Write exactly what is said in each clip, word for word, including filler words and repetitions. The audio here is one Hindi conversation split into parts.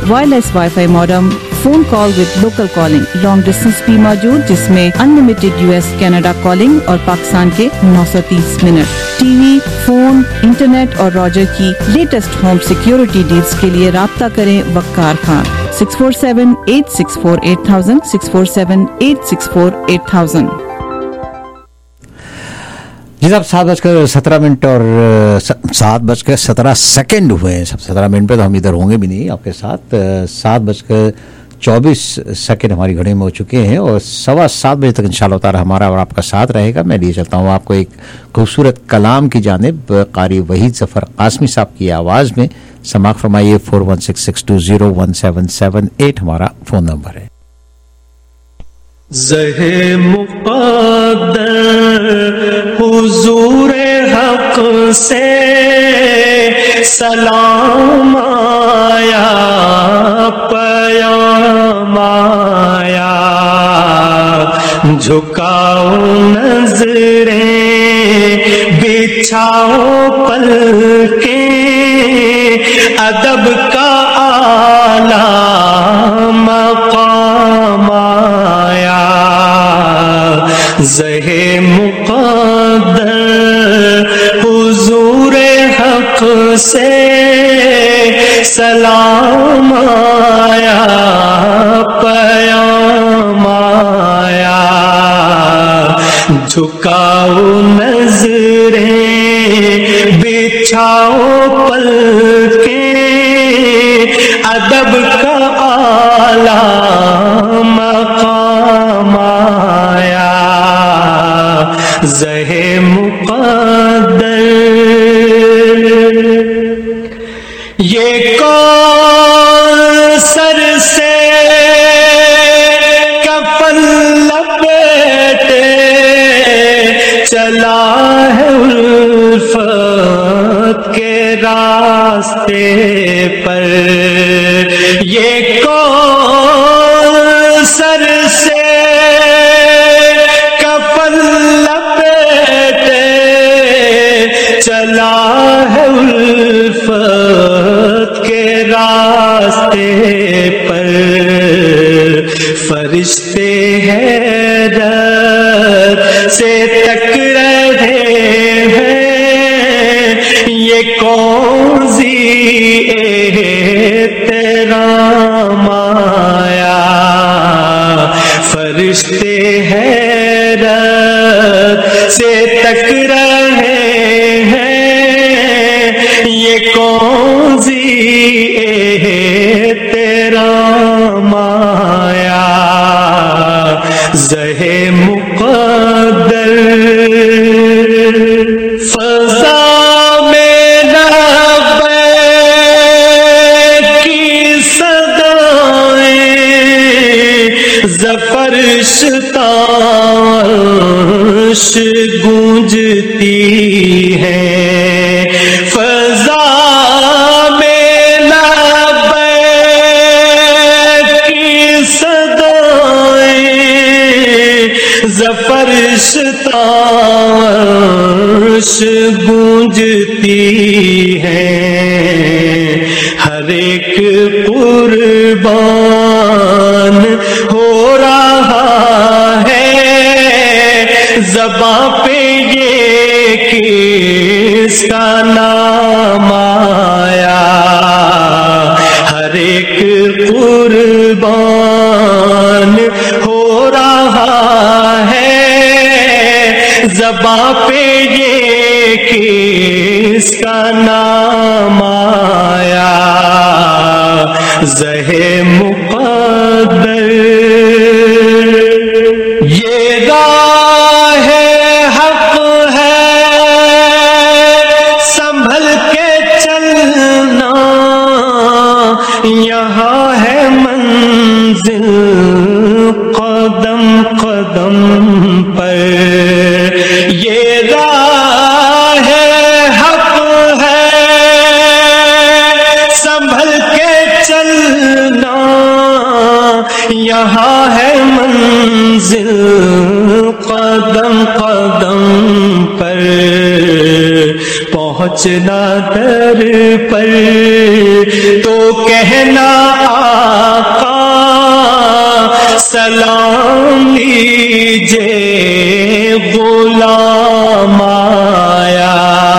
Wireless WiFi modem, phone call with local calling, long distance भी मौजूद जिसमें अनलिमिटेड यूएस कनाडा कॉलिंग और पाकिस्तान के नौ सौ तीस मिनट। टीवी, फोन, इंटरनेट और रॉजर की लेटेस्ट होम सिक्योरिटी डील्स के लिए राब्ता करें Waqar Khan six four seven eight six four eight thousand six four seven eight six four eight thousand. जी साहब, सात बजकर सत्रह मिनट और सात बजकर सत्रह सेकेंड हुए हैं। सब सत्रह मिनट पे तो हम इधर होंगे भी नहीं आपके साथ। सात बजकर चौबीस सेकेंड हमारी घड़ी में हो चुके हैं और सवा सात बजे तक इंशाल्लाह ताला हमारा और आपका साथ रहेगा। मैं लिए चलता हूँ आपको एक खूबसूरत कलाम की जानिब कारी वहीद जफर कासमी साहब की आवाज़ में। समाअत फरमाइए। Four one six six two zero one seven seven eight हमारा फ़ोन नंबर है। ज़हे मुक़द्दर हुज़ूरे हक़ से सलाम आया, पयाम आया, झुकाओ नज़रें, बिछाओ पलकें, अदब का आला मक़ाम आया। ज़हे मुक़द्दर हुज़ूरे हक़ से सलाम आया, पयाम आया, झुकाओ नज़रें, बिछाओ पलकें, अदब का आला मक़ाम आया। ज़हे मुक़द्दर ये कौन सर से कफ़न लपेटे चला है उल्फत के रास्ते पर। ये कौन सर से कफ़न लपेटे चला है उल्फत के रास्ते पर। फरिश्ते हैरत से तक रहे हैं, ये कौन सी एहतराम आया। फरिश्ते हैरत से तक रहे हैं, ये कौन सी एहतराम आया। ज़हे मुक़द्दर फ़ज़ा में लब्बैक की सदाएं, ज़फ़र ताश गूंजती हैं। फ़ज़ा में लब्बैक की सदाएं, ज़फ़र ताश गूंजती हैं। हर एक कुर्बान हो रहा है, ज़बां पे ये किसका नाम आया। हर एक कुर्बान हो रहा है, ज़बां पे ये किसका नाम आया। ज़हे मुक़द्दर ये राह हक़ है, संभल के चलना, यहाँ है मंजिल कदम कदम पर। ये राह हक़ है, संभल के चलना, यहाँ है मंजिल कदम कदम पर। पहुंचना दर पर तो कहना आका सलाम लीजिए गुलाम आया।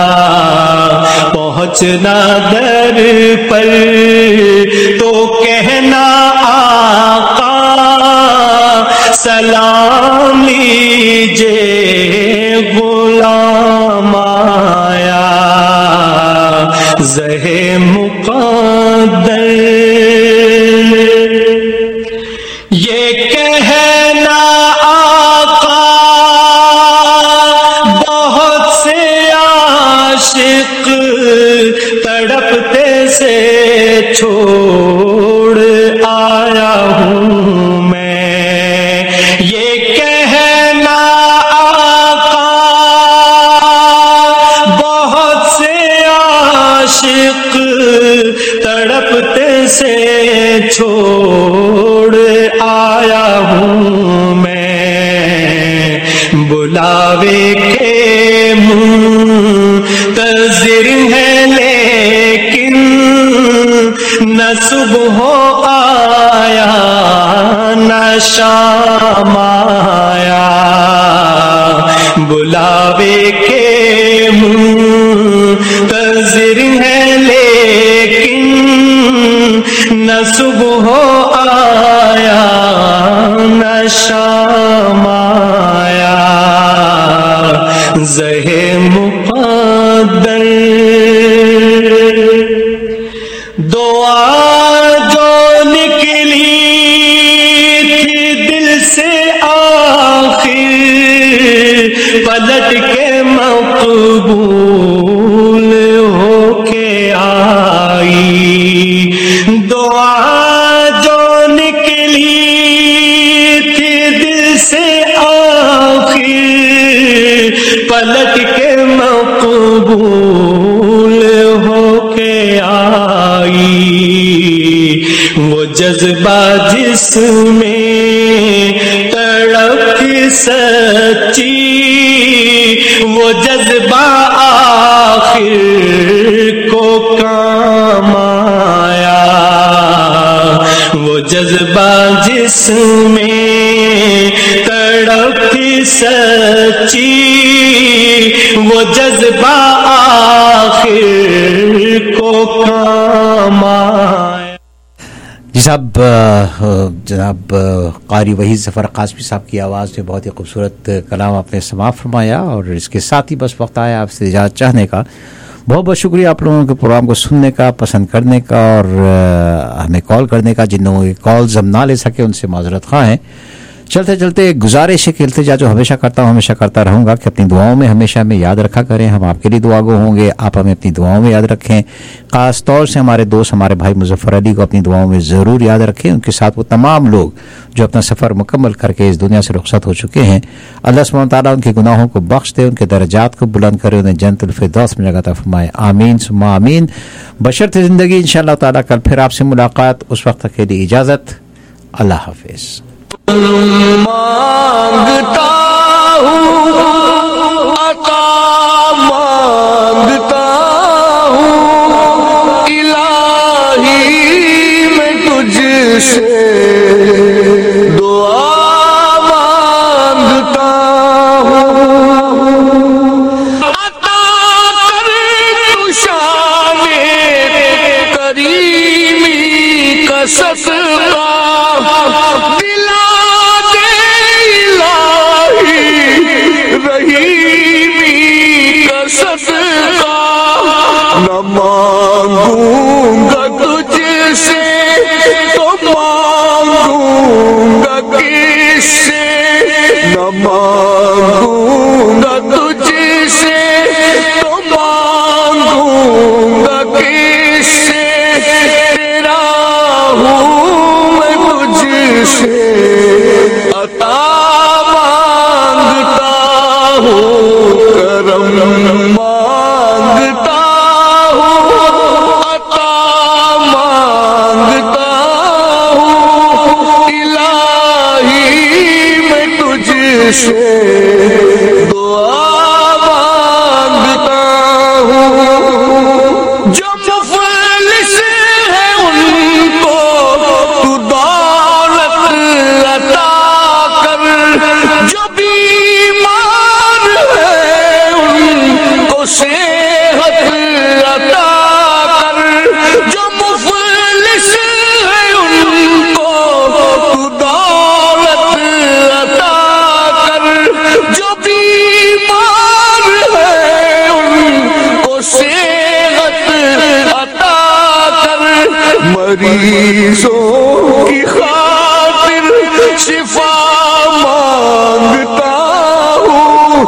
पहुंचना दर पर तो कहना आका सलाम लीजिए गुलाम आया। ज़हे मुक़द्दर ये कहना आका बहुत से आशिक तड़पते से छोड़ आया हूँ मैं। ये कहना आका बहुत से आशिक तड़पते से छोड़ आया हूँ मैं। बुलावे के मुंतज़िर है लेकिन न सुबह आया न शाम आया। बुलावे के मुंतज़िर है लेकिन न सुबह आया न शाम आया। ज़हे मुक़द्दर दुआ जो निकली थी दिल से आखिर पलट के मक़बूल होके आई। दुआ जो निकली थी दिल से आखिर पलट के मक़बूल होके आई। वो जज्बा जिसमें तड़प सच्ची वो जज्बा आखिर को काम आया। वो जज्बा जिसमें तड़प सच्ची वो जज्बा आखिर को काम आया। जी साहब, जनाब क़ारी वहीद ज़फ़र क़ासमी साहब की आवाज़ में बहुत ही खूबसूरत कलाम आपने समाअत फरमाया और इसके साथ ही बस वक्त आया आपसे इजाज़त चाहने का। बहुत बहुत शुक्रिया आप लोगों के प्रोग्राम को सुनने का, पसंद करने का और हमें कॉल करने का। जिन लोगों की कॉल्स हम ना ले सके उनसे माज़रत ख़्वाह हैं। चलते चलते गुजारिश है कि इल्तिजा जो हमेशा करता हूँ हमेशा करता रहूँगा कि अपनी दुआओं में हमेशा हमें याद रखा करें। हम आपके लिए दुआगो होंगे, आप हमें अपनी दुआओं में याद रखें। ख़ास तौर से हमारे दोस्त हमारे भाई मुज़फ़्फ़र अली को अपनी दुआओं में ज़रूर याद रखें। उनके साथ वो तमाम लोग जो अपना सफ़र मुकम्मल करके इस दुनिया से रुखसत हो चुके हैं। अल्लाह सुब्हानहू व तआला उनके गुनाहों को बख्श दे, उनके दर्जात को बुलंद करे, उन्हें जन्नतुल फिरदौस में जगह अता फरमाए। आमीन सुम्मा आमीन। बशर्ते ज़िंदगी इंशाअल्लाह ताला कल फिर आपसे मुलाकात। उस वक्त तक के लिए इजाज़त। अल्लाह हाफ़िज़। मांगता हूँ अता मांगता हूँ इलाही मैं तुझसे दुआ मांगता हूँ। अता कर तू शाने करीमी का सदका न मांगूंगा तुझसे तो मांगूंगा किससे। न मांगूंगा तुझसे तो मांगूंगा किससे। तेरा हूँ मैं तुझसे अता मांगता हूँ करम मांगता हूँ अता मांगता हूँ इलाही मैं तुझसे दुआ मांगता हूँ। मरीजों की खातिर शिफा मांगता हूँ,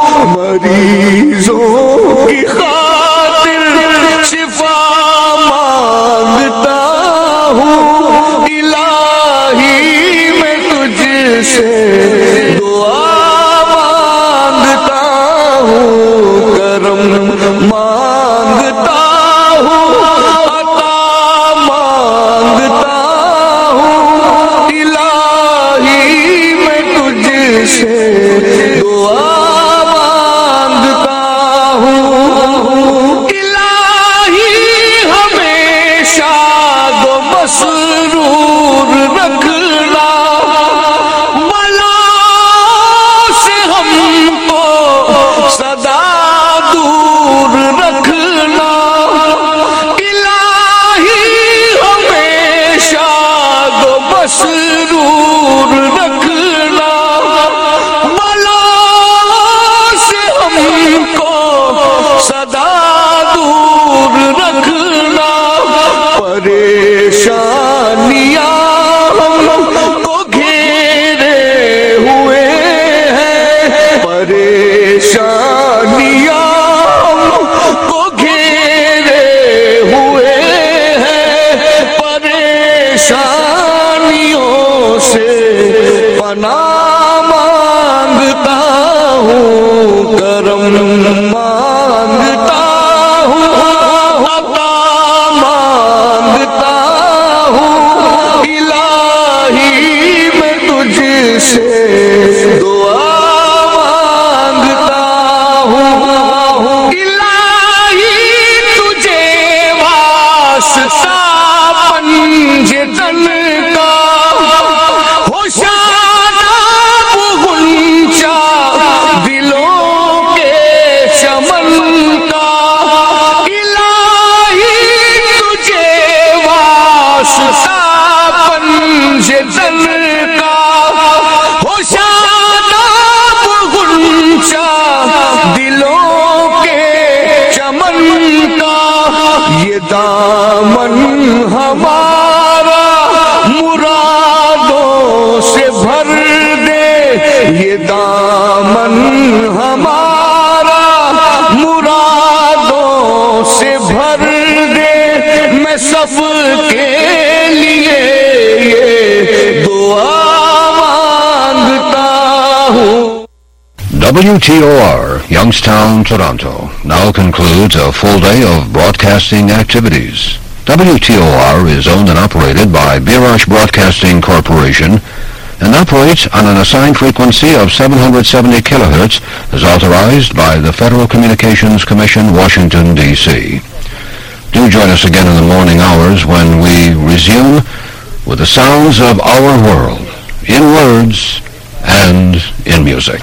मरीजों की खातिर शिफा मांगता हूँ। इलाही मैं तुझसे दुआ मांगता हूँ, करम मांगता हूँ, अता मांगता हूँ। इलाही मैं तुझसे दुआ मांगता हूँ। इलाही हमेशा दो मसरूर रखना, बलाओं से हमको सदा दूर रखना। इलाही हमेशा दो मसरूर रखना, बलाओं से हमको सदा दूर रखना। परेशानियां हमको घेरे हुए हैं, परेशानियां हमको घेरे हुए हैं। परेशानियों से पनाह मांगता हूँ, करम मांगता हूँ, अता मांगता हूँ। इलाही मैं तुझसे दुआ मांगता हूँ। इलाही तुझे वास्ता पंजतन का, होशाना गुंचा दिलों के चमन का। इलाही तुझे वास्ता पंजतन का, होशाना गुंचा दिलों के चमन का। ये दामन हमारा मुरादों से भर दे, ये दामन हमारा मुरादों से भर दे। मैं सबके लिए ये दुआ मांगता हूँ। W T O R, Youngstown, Toronto, now concludes a full day of broadcasting activities. W T O R is owned and operated by Birash Broadcasting Corporation and operates on an assigned frequency of seven hundred seventy kilohertz as authorized by the Federal Communications Commission, Washington, D C Do join us again in the morning hours when we resume with the sounds of our world, in words and in music.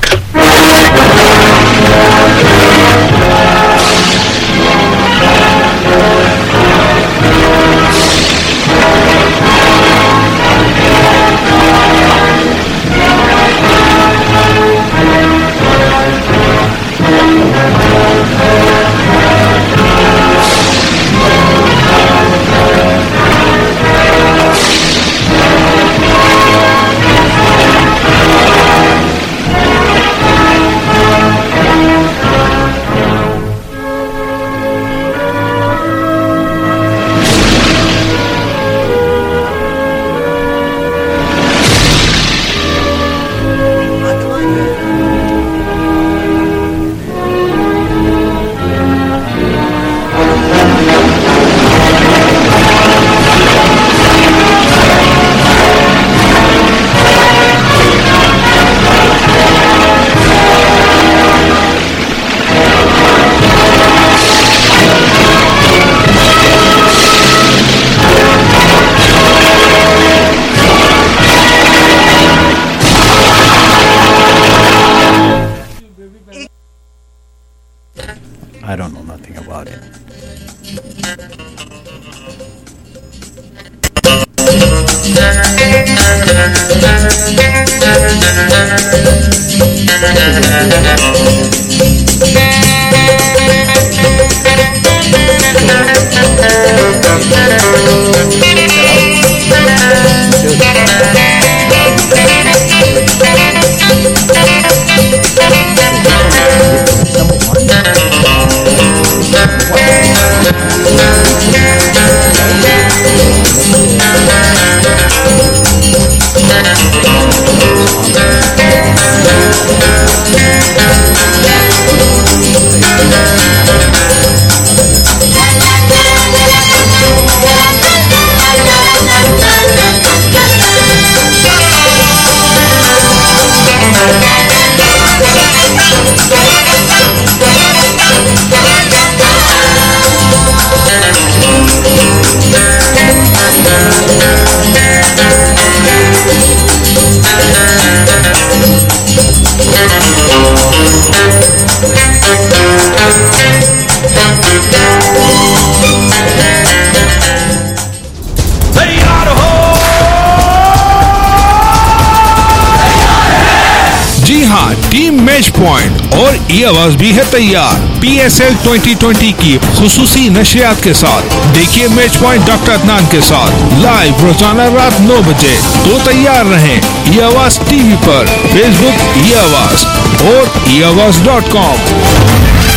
जी हाँ, टीम मैच पॉइंट और ई आवाज भी है तैयार P S L twenty twenty की खुसूसी नशियात के साथ। देखिए मैच पॉइंट डॉक्टर अदनान के साथ लाइव रोजाना रात नौ बजे। तो तैयार रहें ई आवाज टीवी पर, फेसबुक ई आवाज और e Awaz dot com.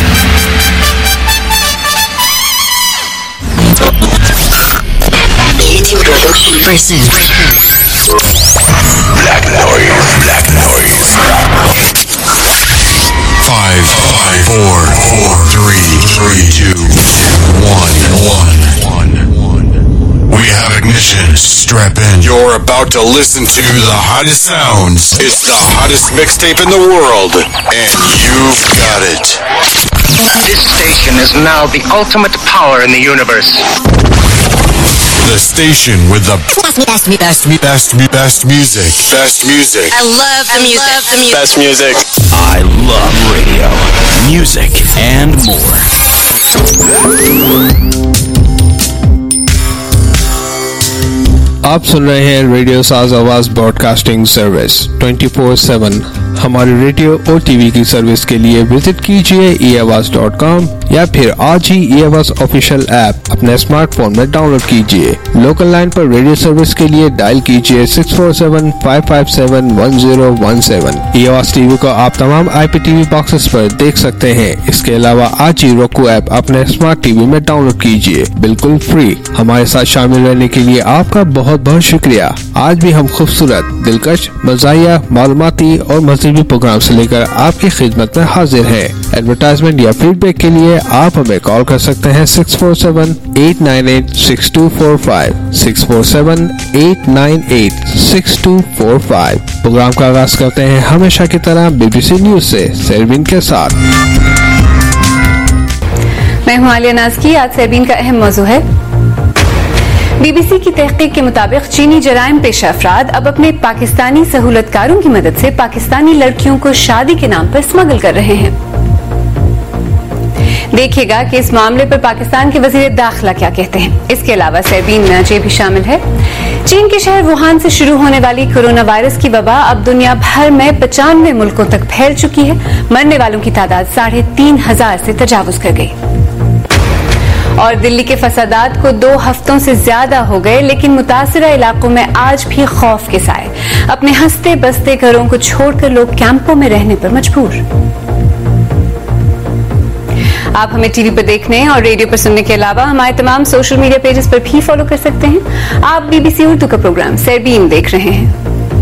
Black noise, black noise. Five, five, four, four, three, three, two, one, one, one. We have ignition. Strap in. You're about to listen to the hottest sounds. It's the hottest mixtape in the world, and you've got it. This station is now the ultimate power in the universe. The station with the best, best, best, best, best music. Best music. I love the music. Love the music. Best music. I love radio, music, and more. आप सुन रहे हैं रेडियो साज आवाज broadcasting service twenty four seven. हमारी रेडियो और टीवी की सर्विस के लिए विजिट कीजिए ई आवाज डॉट कॉम या फिर आज ही ई आवाज ऑफिशियल ऐप अपने स्मार्टफोन में डाउनलोड कीजिए। लोकल लाइन पर रेडियो सर्विस के लिए डायल कीजिए six four seven five five seven one zero one seven. E आवाज टीवी को आप तमाम आई पी टीवी बॉक्सेस पर देख सकते हैं। इसके अलावा आज ही roku ऐप अपने स्मार्ट टीवी में डाउनलोड कीजिए, बिल्कुल फ्री। हमारे साथ शामिल रहने के लिए आपका बहुत बहुत शुक्रिया। आज भी हम खूबसूरत, दिलकश, मज़ाहिया, मालूमाती और मज़ीदी प्रोग्राम से लेकर आपकी खिदमत में हाजिर हैं। एडवर्टाइजमेंट या फीडबैक के लिए आप हमें कॉल कर सकते हैं six four seven eight nine eight six two four five six four seven eight nine eight six two four five. Programme का आगाज करते हैं हमेशा की तरह बीबीसी न्यूज से सरवीन के साथ। मैं हूं आलिया नाज़की। आज सरवीन का अहम मौजू है, बीबीसी की तहकीक के मुताबिक चीनी जराइम पेशा अफराद अब अपने पाकिस्तानी सहूलतकारों की मदद से पाकिस्तानी लड़कियों को शादी के नाम पर स्मगल कर रहे हैं। देखिएगा कि इस मामले पर पाकिस्तान के वजीर दाखिला क्या कहते हैं। इसके अलावा सरबीन नाजे भी शामिल है। चीन के शहर वुहान से शुरू होने वाली कोरोना वायरस की वबा अब दुनिया भर में पचानवे मुल्कों तक फैल चुकी है। मरने वालों की तादाद साढ़े तीन हजार से तजावुज कर गई। और दिल्ली के फसादात को दो हफ्तों से ज्यादा हो गए, लेकिन मुतासिरा इलाकों में आज भी खौफ के साए। अपने हंसते बसते घरों को छोड़कर लोग कैंपों में रहने पर मजबूर। आप हमें टीवी पर देखने और रेडियो पर सुनने के अलावा हमारे तमाम सोशल मीडिया पेजेस पर भी फॉलो कर सकते हैं। आप बीबीसी उर्दू का प्रोग्राम सरबीन देख रहे हैं।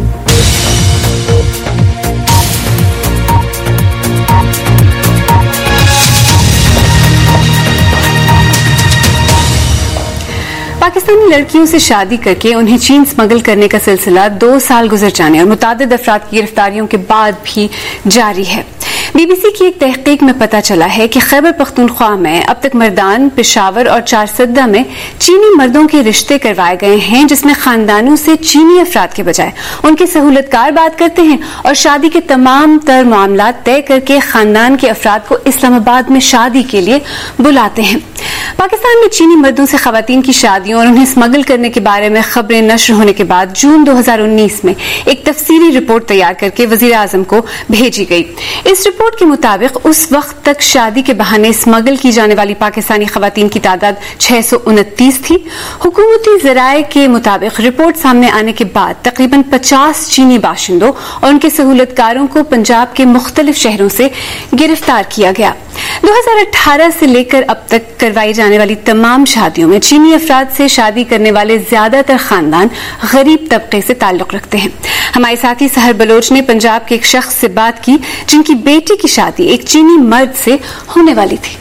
पाकिस्तानी लड़कियों से शादी करके उन्हें चीन स्मगल करने का सिलसिला दो साल गुजर जाने और मुतादिद अफराद की गिरफ्तारियों के बाद भी जारी है। बीबीसी की एक तहकीक में पता चला है कि खैबर पख्तूनख्वा में अब तक मर्दान, पेशावर और चारसद्दा में चीनी मर्दों के रिश्ते करवाए गए हैं, जिसमें खानदानों से चीनी अफराद के बजाय उनके सहूलतकार बात करते हैं और शादी के तमाम तर मामला तय करके खानदान के अफराद को इस्लामाबाद में शादी के लिए बुलाते हैं। पाकिस्तान में चीनी मर्दों से खवातीन की शादियों और उन्हें स्मगल करने के बारे में खबरें नश्र होने के बाद जून दो हजार उन्नीस में एक तफसीली रिपोर्ट तैयार करके वजीर आजम को भेजी गई। इस रिपोर्ट के मुताबिक उस वक्त तक शादी के बहाने स्मगल की जाने वाली पाकिस्तानी खवातीन की तादाद छह सौ उनतीस थी। हुकूमती जराये के मुताबिक रिपोर्ट सामने आने के बाद तकरीबन पचास चीनी बाशिंदों और उनके सहूलतकारों को पंजाब के मुख्तलिफ शहरों से गिरफ्तार किया गया। दो हजार अठारह से लेकर अब तक करवाई जाने वाली तमाम शादियों में चीनी अफराद से शादी करने वाले ज्यादातर खानदान गरीब तबके से ताल्लुक रखते हैं। हमारे साथी सहर बलोच ने पंजाब के एक शख्स से बात की जिनकी बेटी की शादी एक चीनी मर्द से होने वाली थी।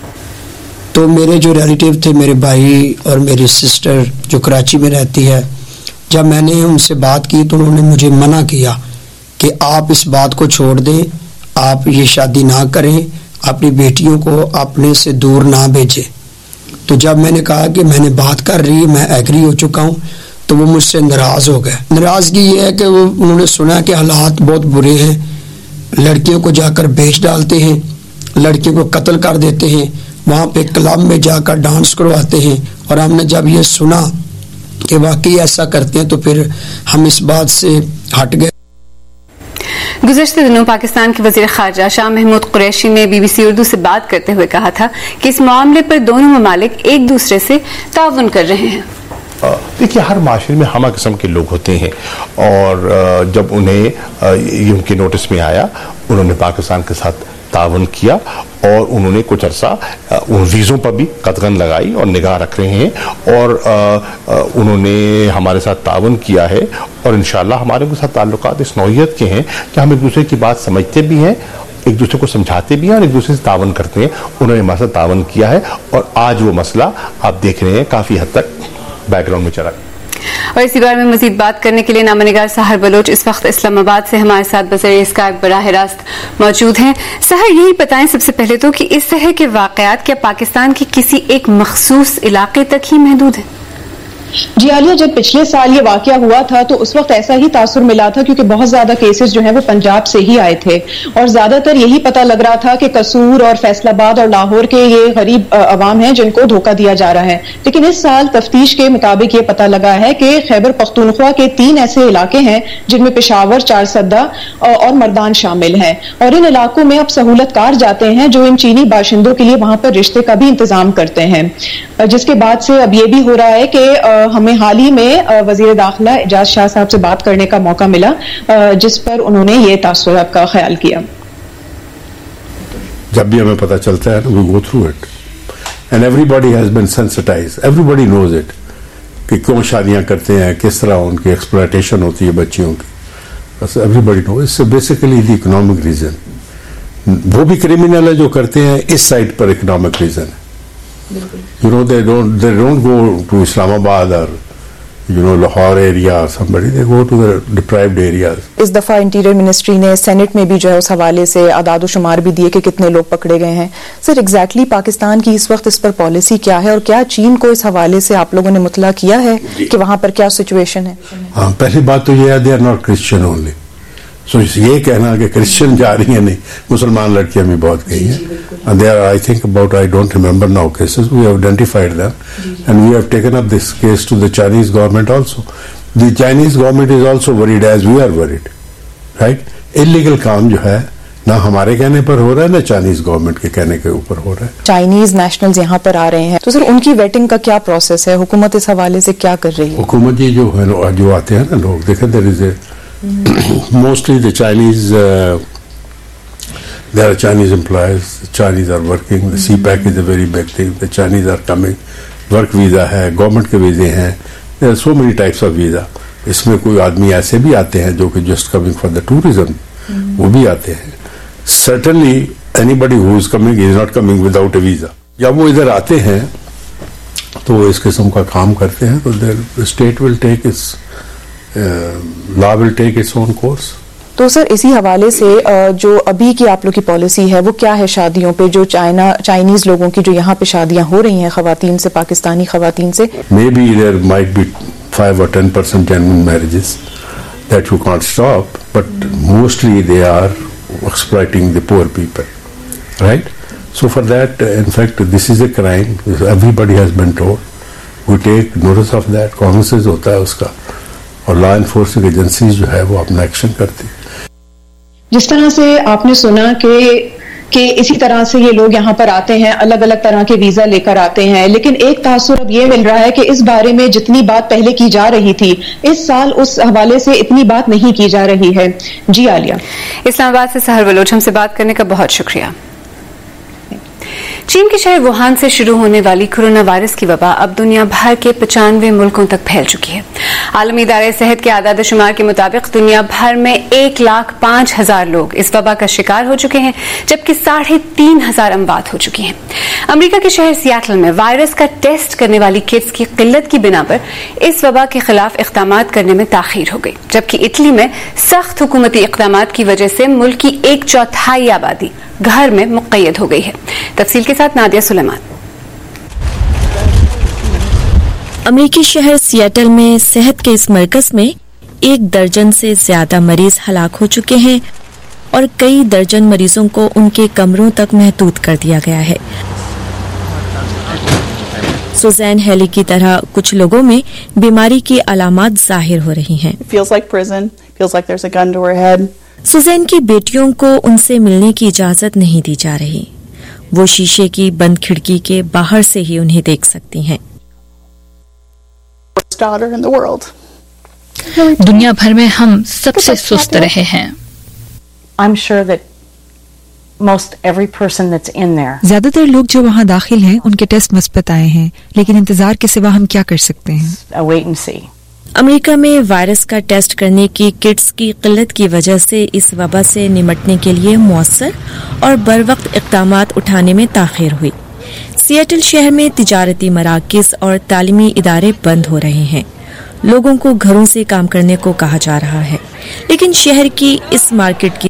तो मेरे जो रिलेटिव थे, मेरे भाई और मेरी सिस्टर जो कराची में रहती है, जब मैंने उनसे बात की तो उन्होंने मुझे मना किया कि आप इस बात को छोड़ दें, आप ये शादी ना करें, अपनी बेटियों को अपने से दूर ना भेजें। तो जब मैंने कहा कि मैंने बात कर रही, मैं एग्री हो चुका हूँ, तो वो मुझसे नाराज़ हो गए। नाराज़गी ये है कि वो उन्होंने सुना कि हालात बहुत बुरे हैं, लड़कियों को जाकर बेच डालते हैं, लड़कियों को कत्ल कर देते हैं, वहाँ पे क्लब में जाकर डांस करवाते हैं। और हमने जब ये सुना कि वाकई ऐसा करते हैं तो फिर हम इस बात से हट गए। गुज़श्ते दिनों पाकिस्तान के वज़ीर ख़ारजा शाह महमूद कुरैशी ने बीबीसी उर्दू से बात करते हुए कहा था कि इस मामले पर दोनों ममालिक एक दूसरे से ताउन कर रहे हैं। देखिए, हर माशरे में हमा किस्म के लोग होते हैं और जब उन्हें ये उनके नोटिस में आया, उन्होंने पाकिस्तान के साथ तावन किया और उन्होंने कुछ अरसा उन वीज़ों पर भी कदगन लगाई और निगाह रख रहे हैं और उन्होंने हमारे साथ तावन किया है और इंशाअल्लाह हमारे उनके साथ ताल्लुकात इस नौइयत के हैं कि हम एक दूसरे की बात समझते भी हैं, एक दूसरे को समझाते भी हैं और एक दूसरे से तावन करते हैं। उन्होंने हमारे साथ तावन किया है और आज वो मसला आप देख रहे हैं काफ़ी हद तक बैकग्राउंड में चला। और इसी बारे में मजीद बात करने के लिए नामनिगार सहर बलोच इस वक्त इस्लामाबाद से हमारे साथ बज़रिए स्काइप बराह रास्त मौजूद हैं। सहर, यही बताएं सबसे पहले तो कि इस तरह के वाकयात क्या पाकिस्तान के किसी एक मखसूस इलाके तक ही महदूद है? जी आलिया, जब पिछले साल ये वाकया हुआ था तो उस वक्त ऐसा ही तासुर मिला था क्योंकि बहुत ज्यादा केसेस जो है वो पंजाब से ही आए थे और ज्यादातर यही पता लग रहा था कि कसूर और फैसलाबाद और लाहौर के ये गरीब अवाम हैं जिनको धोखा दिया जा रहा है। लेकिन इस साल तफ्तीश के मुताबिक ये पता लगा है कि खैबर पख्तूनख्वा के तीन ऐसे इलाके हैं जिनमें पेशावर, चारसद्दा और मर्दान शामिल हैं और इन इलाकों में अब सहूलतकार जाते हैं जो इन चीनी बाशिंदों के लिए वहां पर रिश्ते का भी इंतजाम करते हैं, जिसके बाद से अब ये भी हो रहा है कि हमें हाल ही में वजीर दाखिला एजाज शाह साहब से बात करने का मौका मिला जिस पर उन्होंने ये तासुरात का ख्याल किया। जब भी हमें पता चलता है we go through it and everybody has been sensitised, everybody knows it कि क्यों शादियां करते हैं, किस तरह उनकी एक्सप्लॉयटेशन होती है बच्चियों की, बस everybody knows. It's basically the economic reason. वो भी क्रिमिनल है जो करते हैं इस साइड पर इकोनॉमिक रीजन है। You know, they don't they don't go to Islamabad or you know Lahore area or somebody. They go to the deprived areas. इस दफा इंटीरियर मिनिस्ट्री ने सेनेट में भी जो है उस हवाले से आदाद शुमार भी दिए कि कितने लोग पकड़े गए हैं। सर, एग्जैक्टली पाकिस्तान की इस वक्त इस पर पॉलिसी क्या है और क्या चीन को इस हवाले से आप लोगों ने मुतला किया है कि वहां पर क्या सिचुएशन है? हाँ, पहली बात तो ये है they are not Christian only. So ये कहना कि क्रिश्चियन जा रही है, नहीं, मुसलमान लड़कियां भी बहुत गई हैं। They are I think about I don't remember now cases, we have identified them and we have taken up this case to the Chinese government also. The Chinese government is also worried as we are worried, right. Illegal काम जो है ना हमारे कहने पर हो रहा है ना चाइनीज गवर्नमेंट के कहने के ऊपर हो रहा है। चाइनीज नेशनल्स यहाँ पर आ रहे हैं तो सर उनकी वेटिंग का क्या प्रोसेस है? हुकूमत इस हवाले से क्या कर रही है? हुकूमत ये जो है जो आते हैं ना लोग, देखें there is a mostly the Chinese, uh, there are Chinese employees, the Chinese are working, the C PAC is a very big thing, the Chinese are coming, work visa है, government के वीजे हैं, there are so many types of visa. इसमें कोई आदमी ऐसे भी आते हैं जो कि just coming for the tourism, वो भी आते हैं। Certainly anybody who is coming is not coming without a visa. जब वो इधर आते हैं तो वो इस किस्म का काम करते हैं तो the state will take its law will take its own course. तो सर इसी हवाले से जो अभी की आप लोग की पॉलिसी है वो क्या है शादियों पे, जो चाइना चाइनीज लोगों की जो यहाँ पे शादियां हो रही हैं खवातीन से, पाकिस्तानी खवातीन से? May be there might be five और ten percent genuine marriages that you can't stop, but mostly they are exploiting the poor people, right. So for that in fact this is a crime, everybody has been told, we take notice of that, consequence होता है उसका और लॉ एनफोर्सिंग एजेंसीज जो है वो अपना एक्शन करती है। जिस तरह से आपने सुना कि कि इसी तरह से ये लोग यहाँ पर आते हैं, अलग अलग तरह के वीजा लेकर आते हैं, लेकिन एक तासुर अब ये मिल रहा है कि इस बारे में जितनी बात पहले की जा रही थी इस साल उस हवाले से इतनी बात नहीं की जा रही है। जी आलिया, इस्लामाबाद से सहर बलोच हमसे बात करने का बहुत शुक्रिया। चीन के शहर वुहान से शुरू होने वाली कोरोना वायरस की वबा अब दुनिया भर के पचानवे मुल्कों तक फैल चुकी है। आलमी इदारे सेहत के आदाद शुमार के मुताबिक दुनिया भर में एक लाख पांच हजार लोग इस वबा का शिकार हो चुके हैं, जबकि साढ़े तीन हजार अमवात हो चुकी हैं। अमेरिका के शहर सियाटल में वायरस का टेस्ट करने वाली किट्स की किल्लत की बिना पर इस वबा के खिलाफ इकदाम करने में ताखीर हो गई, जबकि इटली में सख्त हुकूमती इकदाम की वजह से मुल्क की एक चौथाई आबादी घर में मुक़य्यद हो गई है। तफसील के साथ नादिया सुलेमान। अमेरिकी शहर सियाटल में सेहत के इस मरकज में एक दर्जन से ज्यादा मरीज हलाक हो चुके हैं और कई दर्जन मरीजों को उनके कमरों तक महदूद कर दिया गया है। सुजैन हेली की तरह कुछ लोगों में बीमारी की अलामात जाहिर हो रही हैं। Feels like prison, feels like there's a gun to our head. Suzanne की बेटियों को उनसे मिलने की इजाजत नहीं दी जा रही। वो शीशे की बंद खिड़की के बाहर से ही उन्हें देख सकती हैं। दुनिया भर में हम सबसे सुस्त रहे हैं। I'm sure that most every person that's in there. ज्यादातर लोग जो वहाँ दाखिल हैं उनके टेस्ट मुस्बत आए हैं, लेकिन इंतजार के सिवा हम क्या कर सकते हैं? A wait and see. America में वायरस का टेस्ट करने की किट्स की किल्लत की वजह से इस वबा से निमटने के लिए मौसर और बरवक्त इक़दामात उठाने में ताख़ीर हुई। सिएटल शहर में तिजारती मराकिज़ और तालीमी इदारे बंद हो रहे हैं। लोगों को घरों से काम करने को कहा जा रहा है, लेकिन शहर की इस मार्केट की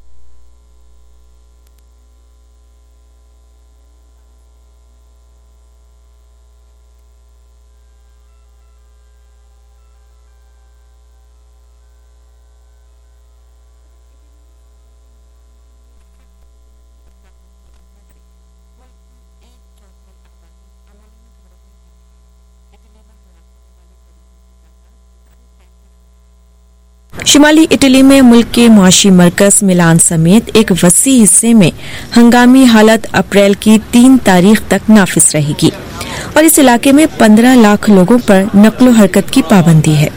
शुमाली इटली में मुल्क के मुआशी मरकज मिलान समेत एक वसी हिस्से में हंगामी हालत अप्रैल की तीन तारीख तक नाफिज रहेगी और इस इलाके में पंद्रह लाख लोगों पर नक्लो हरकत की पाबंदी है।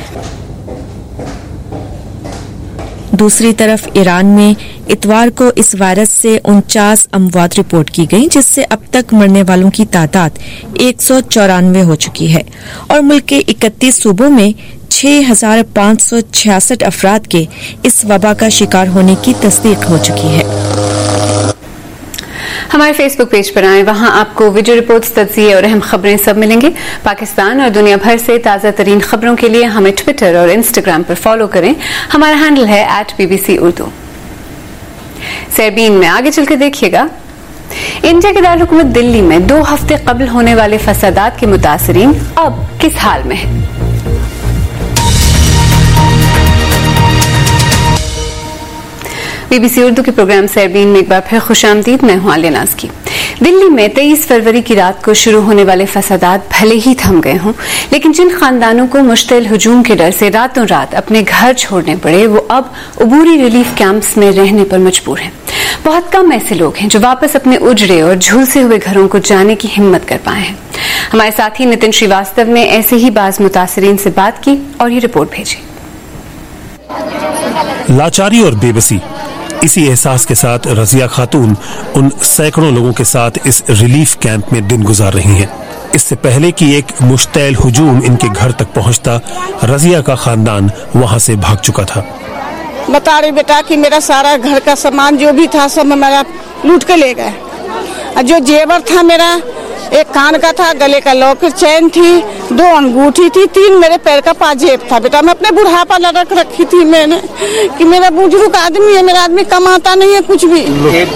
दूसरी तरफ ईरान में इतवार को इस वायरस से उनचास अमवात रिपोर्ट की गई, जिससे अब तक मरने वालों की तादाद एक सौ चौरानवे हो चुकी है और मुल्क के इकतीस सूबों में छह हजार पाँच सौ छियासठ अफराद के इस वबा का शिकार होने की तस्दीक हो चुकी है। हमारे फेसबुक पेज पर आएं, वहां आपको वीडियो रिपोर्ट्स, तज्जिए और अहम खबरें सब मिलेंगे। पाकिस्तान और दुनिया भर से ताज़ा तरीन खबरों के लिए हमें ट्विटर और इंस्टाग्राम पर फॉलो करें। हमारा हैंडल है एट बीबीसी उर्दू। सरबीन में आगे चलकर देखिएगा, इंडिया के दारुल दिल्ली में दो हफ्ते कबल होने वाले फसादात के मुतासरीन अब किस हाल में है। बीबीसी उर्दू के प्रोग्राम सरबीन में एक बार फिर खुशामदीद। मैं हूं आलिया नाज़की। दिल्ली में तेईस फरवरी की रात को शुरू होने वाले फसादात भले ही थम गए हों, लेकिन जिन खानदानों को मुश्तिल हुजूम के डर से रातों रात अपने घर छोड़ने पड़े, वो अब उबूरी रिलीफ कैंप्स में रहने पर मजबूर हैं। बहुत कम ऐसे लोग हैं जो वापस अपने उजड़े और झुलसे हुए घरों को जाने की हिम्मत कर पाए हैं। हमारे साथी नितिन श्रीवास्तव ने ऐसे ही बाज मुतासरीन से बात की और ये रिपोर्ट भेजी। लाचारी और बेबसी, इसी एहसास के साथ रजिया खातून उन सैकड़ों लोगों के साथ इस रिलीफ कैंप में दिन गुजार रही हैं। इससे पहले कि एक मुश्तैल हुजूम इनके घर तक पहुंचता, रजिया का खानदान वहां से भाग चुका था। बता रही बेटा कि मेरा सारा घर का सामान जो भी था सब मेरा लूट के ले गए। जो जेवर था मेरा, एक कान का था, गले का लॉकेट चैन थी, दो अंगूठी थी, तीन मेरे पैर का पाजेब था। बेटा मैं अपने बुढ़ापा लड़क रखी थी मैंने कि मेरा बुजुर्ग आदमी है, मेरा आदमी कमाता नहीं है कुछ भी।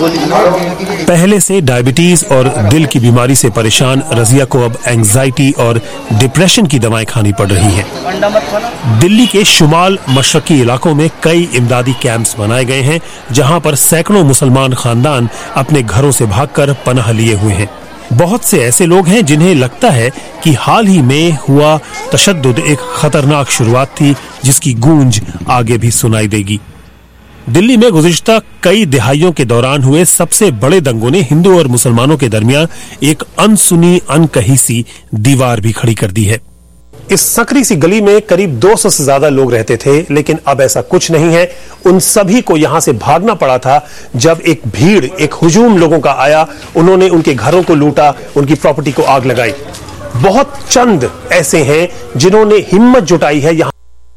पहले से डायबिटीज और दिल की बीमारी से परेशान रजिया को अब एंजाइटी और डिप्रेशन की दवाएं खानी पड़ रही हैं। दिल्ली के शुमाल मशरकी इलाकों में कई इमदादी कैंप्स बनाए गए हैं, जहां पर सैकड़ों मुसलमान खानदान अपने घरों से भागकर पनाह लिए हुए हैं। बहुत से ऐसे लोग हैं जिन्हें लगता है कि हाल ही में हुआ तशद्दुद एक खतरनाक शुरुआत थी, जिसकी गूंज आगे भी सुनाई देगी। दिल्ली में गुज़िश्ता कई दिहाइयों के दौरान हुए सबसे बड़े दंगों ने हिंदू और मुसलमानों के दरमियान एक अनसुनी अनकही सी दीवार भी खड़ी कर दी है। इस सकरी सी गली में करीब दो सौ से ज्यादा लोग रहते थे, लेकिन अब ऐसा कुछ नहीं है। उन सभी को यहां से भागना पड़ा था जब एक भीड़, एक हुजूम लोगों का आया। उन्होंने उनके घरों को लूटा, उनकी प्रॉपर्टी को आग लगाई। बहुत चंद ऐसे हैं जिन्होंने हिम्मत जुटाई है यहाँ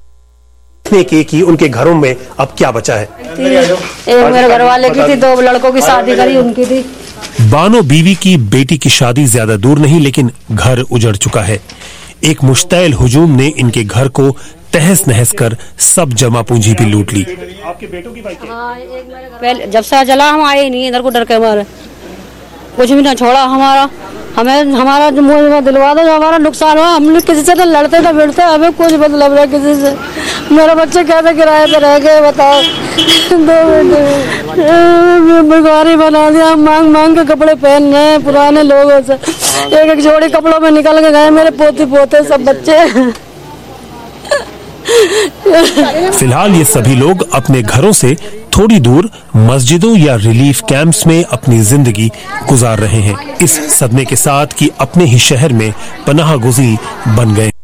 के कि उनके घरों में अब क्या बचा है। एक मेरे घर वाले की थी, दो लड़कों की शादी करी उनकी थी। बानो बीवी की बेटी की शादी ज्यादा दूर नहीं, लेकिन घर उजड़ चुका है। एक मुश्तैल हुजूम ने इनके घर को तहस नहस कर सब जमा पूंजी भी लूट ली। आपके बेटों की बाइक पहले जब से जला हम आए नहीं इधर को डर के मारे, कुछ भी ना छोड़ा हमारा। हमें हमारा जो मुझे दिलवा दो, जो हमारा नुकसान हुआ। हम लोग किसी से तो लड़ते थे भिड़ते, हमें कुछ मतलब रहा किसी से। मेरे बच्चे कैसे किराए पे रह गए बताओ। दो बेटे भिखारी बना दिया, मांग मांग के कपड़े पहन रहे पुराने लोगों से। एक एक जोड़ी कपड़ों में निकल के गए मेरे पोती पोते सब बच्चे। फिलहाल ये सभी लोग अपने घरों से थोड़ी दूर मस्जिदों या रिलीफ कैंप्स में अपनी जिंदगी गुजार रहे हैं, इस सदमे के साथ कि अपने ही शहर में पनाह गुज़ीर बन गए।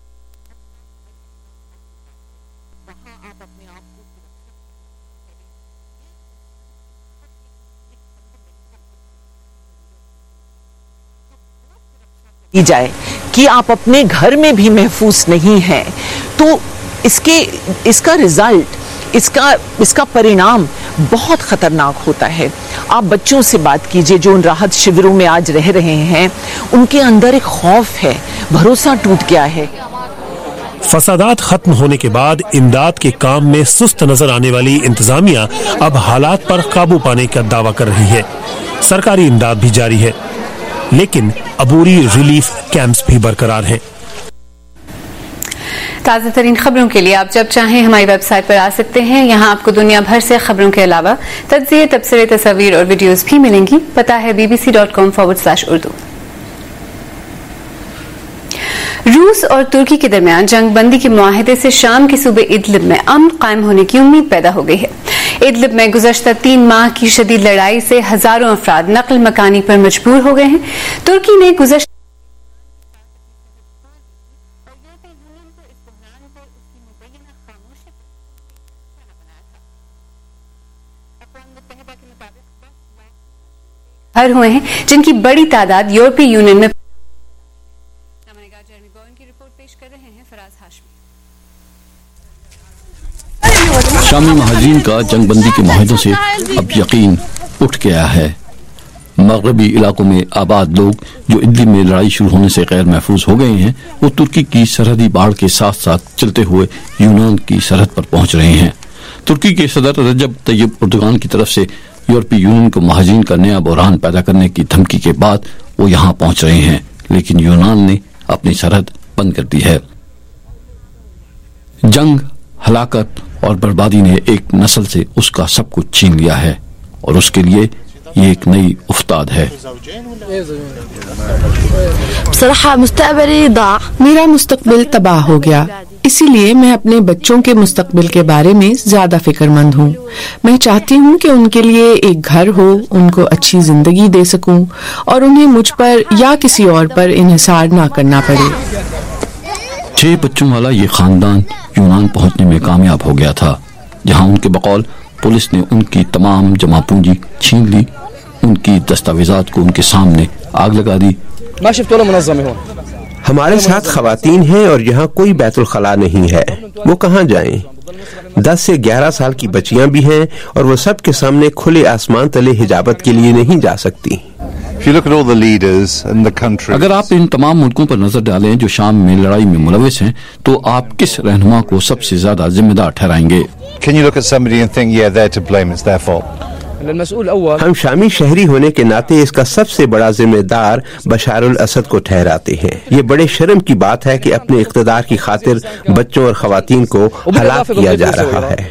की जाए कि आप अपने घर में भी महफूज नहीं हैं, तो इसके इसका रिजल्ट इसका इसका परिणाम बहुत खतरनाक होता है। आप बच्चों से बात कीजिए जो उन राहत शिविरों में आज रह रहे हैं, उनके अंदर एक खौफ है, भरोसा टूट गया है। फसादात खत्म होने के बाद इमदाद के काम में सुस्त नजर आने वाली इंतजामिया अब हालात पर काबू पाने का दावा कर रही है। सरकारी इमदाद भी जारी है, लेकिन अबूरी रिलीफ कैंप्स भी बरकरार हैं। ताज़ा तरीन खबरों के लिए आप जब चाहें हमारी वेबसाइट पर आ सकते हैं। यहाँ आपको दुनिया भर से खबरों के अलावा तज्ज़िये, तबसरे, तस्वीर और वीडियोस भी मिलेंगी। पता है BBC dot com forward slash Urdu. रूस और तुर्की के दरमियान जंग बंदी के मुआहदे से शाम के सूबे इदलिब में अमन कायम होने की उम्मीद पैदा हो गई है। इदलिब में गुज़श्ता तीन माह की शदीद लड़ाई से हजारों अफराद नकल मकानी पर मजबूर हो गए हैं। तुर्की ने गुज़श्ता हर हुए हैं, जिनकी बड़ी तादाद यूरोपीय यूनियन में। शामी महाजीन का जंगबंदी के माहिदों से अब यकीन उठ गया है। मगरबी इलाकों में आबाद लोग जो इदलिब में लड़ाई शुरू होने से गैर महफूज हो गए हैं, वो तुर्की की सरहदी बाढ़ के साथ साथ चलते हुए यूनान की सरहद पर पहुंच रहे हैं। तुर्की के सदर रजब तैयब उर्दगान की तरफ से यूरोपीय यूनियन को महाजीन का नया बहरान पैदा करने की धमकी के बाद वो यहाँ पहुंच रहे हैं, लेकिन यूनान ने अपनी सरहद बंद कर दी है। जंग, हलाकत और बर्बादी ने एक नस्ल से उसका सब कुछ छीन लिया है और उसके लिए ये एक नई उफ्ताद है। मेरा मुस्तकबिल तबाह हो गया, इसीलिए मैं अपने बच्चों के मुस्तकबिल के बारे में ज्यादा फिक्रमंद हूँ। मैं चाहती हूँ कि उनके लिए एक घर हो, उनको अच्छी जिंदगी दे सकूँ और उन्हें मुझ पर या किसी और पर इन्हिसार ना करना पड़े। छह बच्चों वाला ये खानदान यूनान पहुंचने में कामयाब हो गया था, जहां उनके बकौल पुलिस ने उनकी तमाम जमा पूंजी छीन ली, उनकी दस्तावेजात को उनके सामने आग लगा दी। हमारे साथ खवातीन हैं और यहाँ कोई बैतुल खला नहीं है, वो कहाँ जाएं? दस से ग्यारह साल की बच्चियां भी हैं और वो सब के सामने खुले आसमान तले हिजाबत के लिए नहीं जा सकती। अगर आप इन तमाम मुल्कों पर नजर डालें जो शाम में लड़ाई में मुलविस हैं, तो आप किस रहनुमा को सबसे ज्यादा जिम्मेदार ठहराएंगे? हम शामी शहरी होने के नाते इसका सबसे बड़ा जिम्मेदार बशारुल असद को ठहराते हैं। ये बड़े शर्म की बात है कि अपने इक़्तिदार की खातिर बच्चों और खवातीन को हलाक किया जा रहा है।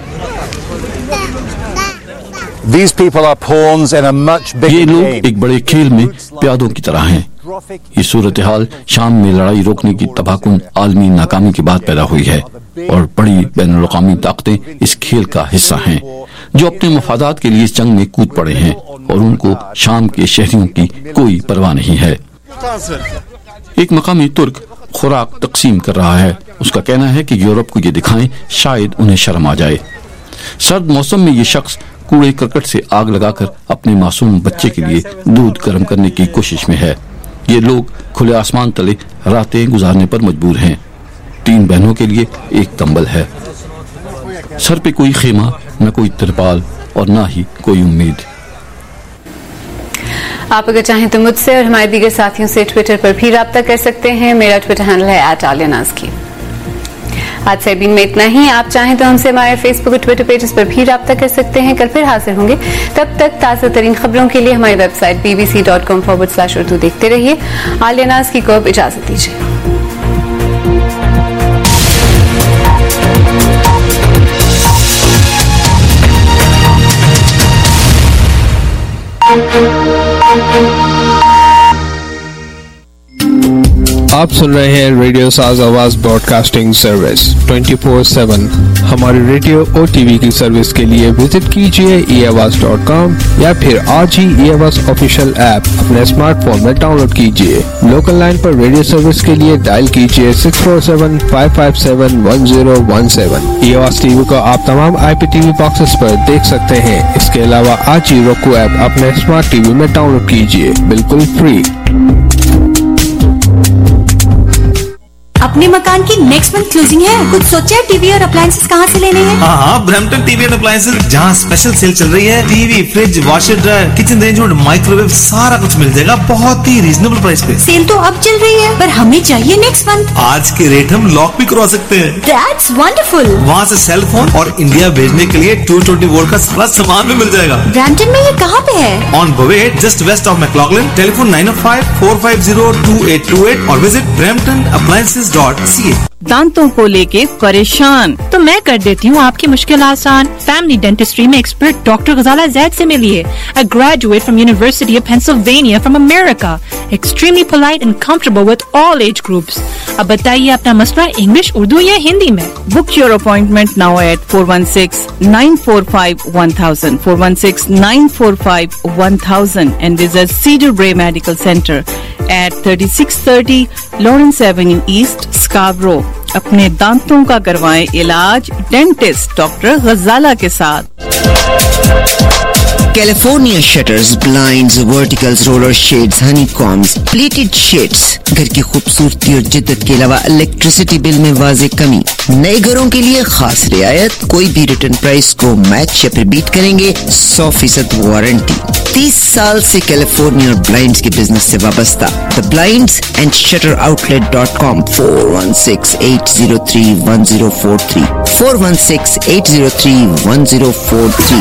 ये लोग एक बड़े खेल में प्यादों की तरह हैं। ये सूरत हाल शाम में लड़ाई रोकने की तबाहकुन आलमी नाकामी के बाद पैदा हुई है और बड़ी बैनुल-अक़वामी ताकतें इस खेल का हिस्सा हैं, जो अपने मफादात के लिए इस जंग में कूद पड़े हैं और उनको शाम के शहरियों की कोई परवाह नहीं है। एक मकामी तुर्क खुराक तकसीम कर रहा है। उसका कहना है कि यूरोप को ये दिखाएं, शायद उन्हें शर्म आ जाए। सर्द मौसम में ये शख्स कूड़े करकट से आग लगाकर अपने मासूम बच्चे के लिए दूध गर्म करने की कोशिश में है। ये लोग खुले आसमान तले रातें गुजारने पर मजबूर हैं। तीन बहनों के लिए एक कंबल है, सर पे कोई खेमा, न कोई तिरपाल और न ही कोई उम्मीद। आप अगर चाहें तो मुझसे और हमारे दीगर साथियों से ट्विटर पर भी राब्ता कर सकते हैं। मेरा ट्विटर हैंडल है एट आलिया नाज़की। आज सेबीन में इतना ही। आप चाहें तो हमसे हमारे फेसबुक और ट्विटर पेजेस पर भी राब्ता कर सकते हैं। कल फिर हाजिर होंगे, तब तक ताज़ा तरीन खबरों के लिए हमारी website BBC dot com forward slash Urdu देखते रहिए। आलिया नाज़की को अब इजाजत दीजिए। आप सुन रहे हैं रेडियो साज आवाज broadcasting service twenty four seven. हमारे रेडियो और टीवी की सर्विस के लिए विजिट कीजिए ई आवाज डॉट कॉम या फिर आज ही ई आवाज ऑफिशियल ऐप अपने स्मार्टफोन में डाउनलोड कीजिए। लोकल लाइन पर रेडियो सर्विस के लिए डायल कीजिए six four seven five five seven one zero one seven. E आवाज टीवी को आप तमाम आई पी टीवी बॉक्सेस पर देख सकते हैं। इसके अलावा आज ही roku ऐप अपने स्मार्ट टीवी में डाउनलोड कीजिए, बिल्कुल फ्री। अपने मकान की नेक्स्ट मंथ क्लोजिंग है, कुछ सोचा है? टीवी और अप्लायंसेस कहाँ से लेने हैं? हाँ हाँ, ब्रैम्पटन टीवी और अप्लायंसेस, जहाँ स्पेशल सेल चल रही है। TV, fridge, washer dryer, kitchen range और माइक्रोवेव सारा कुछ मिल जाएगा बहुत ही रीजनेबल प्राइस पे। सेल तो अब चल रही है, पर हमें चाहिए नेक्स्ट मंथ। आज के रेट हम लॉक भी करवा सकते हैं। That's wonderful। वहाँ से सेल फोन और इंडिया भेजने के लिए टू ट्वेंटी वोल्ट का सारा सामान भी मिल जाएगा। ब्रैम्पटन में ये कहाँ पे है? On Bovaird, just west of McLaughlin. Telephone nine O five four five zero two eight two eight और visit Brampton appliances dot C A. दांतों को लेके परेशान तो मैं कर देती हूँ आपकी मुश्किल आसान। फैमिली डेंटिस्ट्री में एक्सपर्ट डॉक्टर गजाला जैद से मिलिए। A graduate from University of Pennsylvania from America, extremely polite and comfortable with all age groups। अब बताइए अपना मसला इंग्लिश, उर्दू या हिंदी में। Book your appointment now at four one six nine four five one thousand four one six nine four five one thousand and visit Cedar Bray Medical Center at thirty-six thirty Lawrence Avenue East, Scarborough। अपने दांतों का करवाएं इलाज डेंटिस्ट डॉक्टर गजाला के साथ। California shutters, blinds, verticals, roller shades, honeycombs, pleated shades. घर की खूबसूरती और जिद्दत के अलावा इलेक्ट्रिसिटी बिल में वाज़े कमी। नए घरों के लिए खास रियायत, कोई भी रिटर्न प्राइस को मैच या फिर बीट करेंगे, सौ फीसद वारंटी। तीस साल से कैलिफोर्निया ब्लाइंड्स के बिजनेस से वाबस्ता। The blinds and shutter outlet dot com four one six eight zero three one zero four three four one six eight zero three one zero four three.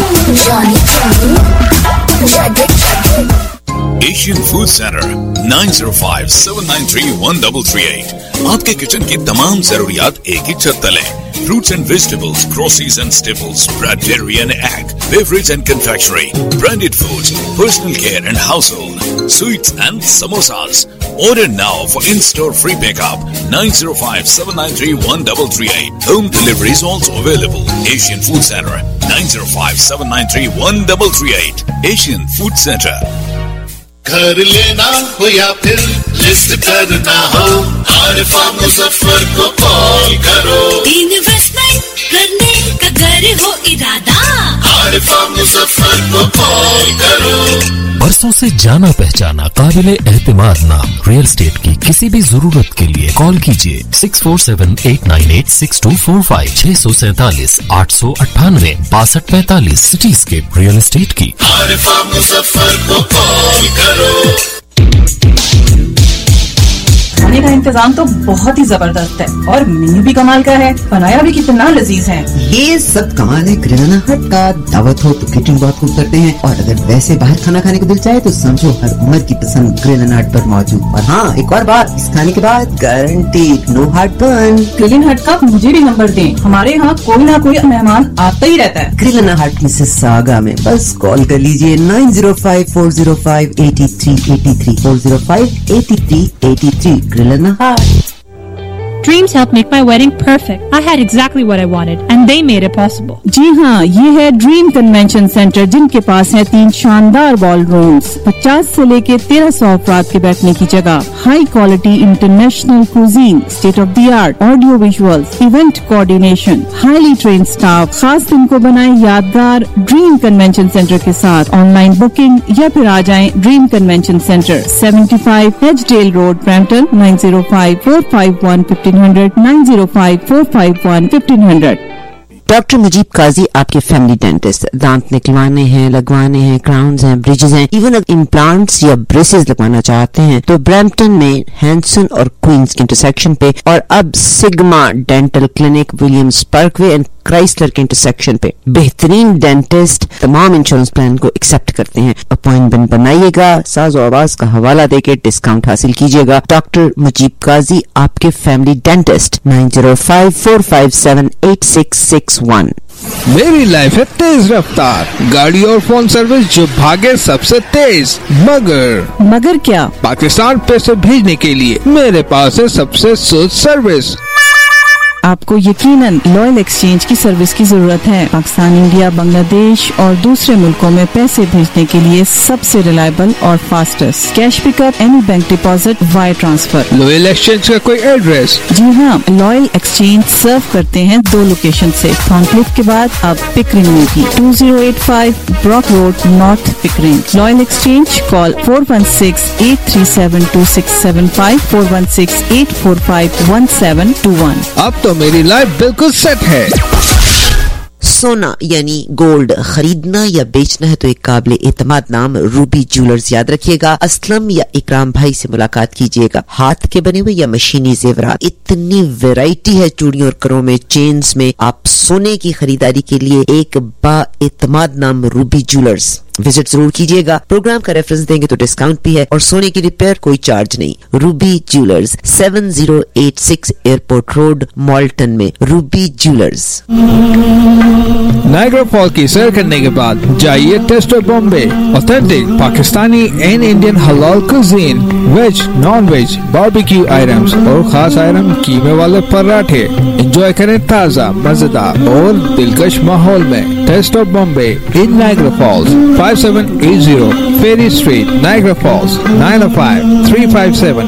Asian food centre nine zero five seven nine three one three three eight. आपके किचन की तमाम जरूरियात एक ही छत तले। Fruits and vegetables, groceries and staples, bread, dairy and egg, beverage and confectionery, branded foods, personal care and household, sweets and samosas. Order now for in-store free pickup nine zero five seven nine three one three three eight. Home delivery is also available. Asian Food Center nine zero five seven nine three one three three eight. Asian Food Center. घर लेना हो या फिर लिस्ट करना हो, आरिफा मुजफ्फर को कॉल करो। इन्वेस्टमेंट करने का घर हो इरादा, आरिफा मुजफ्फर को कॉल करो। बरसों से जाना पहचाना काबिले एहतिमाद नाम रियल एस्टेट की किसी भी जरूरत के लिए कॉल कीजिए six four seven eight nine eight six two four five छह सौ सैतालीस आठ सौ अट्ठानवे बासठ पैतालीस। सिटीस्केप रियल एस्टेट की आरिफा मुजफ्फर को कॉल करो। खाने का इंतजाम तो बहुत ही जबरदस्त है और मेन्यू भी कमाल का है, बनाया भी कितना लजीज है। ये सब कमाल है ग्रिलाना हट का। दावत हो तो किचन बहुत खूब करते हैं, और अगर वैसे बाहर खाना खाने को दिल चाहे तो समझो हर उम्र की पसंद ग्रिलाना हट पर मौजूद। और हाँ, एक और बात, इस खाने के बाद guarantee no heartburn. Grilana Hut का मुझे भी नंबर दें, हमारे यहाँ कोई ना कोई मेहमान आता ही रहता है। ग्रिलाना हट मिसेस सागा में बस कॉल कर लीजिए nine zero five four zero five eighty three eighty three four zero five eighty three eighty three. Grilana Hut. Dreams helped make my wedding perfect. I had exactly what I wanted and they made it possible. जी हाँ, ये है ड्रीम कन्वेंशन सेंटर, जिनके पास है तीन शानदार बॉल रूम्स, पचास से लेके तेरह सौ अफराद के बैठने की जगह, high quality international cuisine, state of the art audio visuals, event coordination, highly train staff. खास दिन को बनाए यादगार ड्रीम कन्वेंशन सेंटर के साथ। ऑनलाइन बुकिंग या फिर आ जाएं dream convention centre, seventy five Hedgedale road, Brampton nine zero five four five one fifteen hundred nine zero five four five one fifteen hundred. Doctor Mujeeb Qazi आपके फैमिली डेंटिस्ट। दांत निकलवाने हैं, लगवाने हैं, क्राउन्स हैं, ब्रिजेस हैं, इवन अगर इम्प्लांट्स या ब्रेसेस लगवाना चाहते हैं तो ब्रैम्पटन में हैंसन और क्वींस के इंटरसेक्शन पे, और अब Sigma dental clinic Williams Parkway and Chrysler के इंटरसेक्शन पे बेहतरीन डेंटिस्ट तमाम इंश्योरेंस प्लान को एक्सेप्ट करते हैं। अपॉइंटमेंट बनाइएगा, साज और आवाज का हवाला देके डिस्काउंट हासिल कीजिएगा। डॉक्टर मुजीब काजी आपके family dentist nine zero five four five seven eight six six one. मेरी लाइफ है तेज रफ्तार, गाड़ी और फोन सर्विस जो भागे सबसे तेज। मगर मगर क्या? पाकिस्तान पैसे भेजने के लिए मेरे पास है सबसे सुध सर्विस। आपको यकीनन लॉयल एक्सचेंज की सर्विस की जरूरत है। पाकिस्तान, इंडिया, बांग्लादेश और दूसरे मुल्कों में पैसे भेजने के लिए सबसे रिलायबल और fastest. Cash pickup, any bank deposit, wire transfer. Loyal Exchange का कोई एड्रेस? जी हाँ, लॉयल एक्सचेंज सर्व करते हैं दो लोकेशन से, थॉर्नक्लिफ के बाद अब पिकरिंग में भी। Two zero eight five Brock road, north Pickering. Loyal Exchange, call four one six eight three seven two six seven five, four one six eight four five one seven two one. अब तो मेरी लाइफ बिल्कुल सेट है। सोना यानी गोल्ड खरीदना या बेचना है तो एक काबिल एतमाद नाम रूबी ज्वेलर्स याद रखिएगा। असलम या इकराम भाई से मुलाकात कीजिएगा। हाथ के बने हुए या मशीनी जेवरात, इतनी वैरायटी है चूड़ियों और करों में, चेन्स में। आप सोने की खरीदारी के लिए एक बा एतमाद नाम रूबी ज्वेलर्स विजिट जरूर कीजिएगा। प्रोग्राम का रेफरेंस देंगे तो डिस्काउंट भी है और सोने की रिपेयर कोई चार्ज नहीं। Ruby Jewellers, seven zero eight six airport road, Malton में। Ruby jewellers. नायग्रा फॉल की सैर करने के बाद जाइए taste of Bombay. Authentic Pakistani and Indian हलाल cuisine, veg, non veg, barbecue items और खास आइटम कीमे वाले पराठे। एंजॉय करें ताज़ा, मजेदार और दिलकश माहौल में। Taste of Bombay in Niagara Falls, five seven eight zero Ferry Street, Niagara Falls, nine oh five three five seven.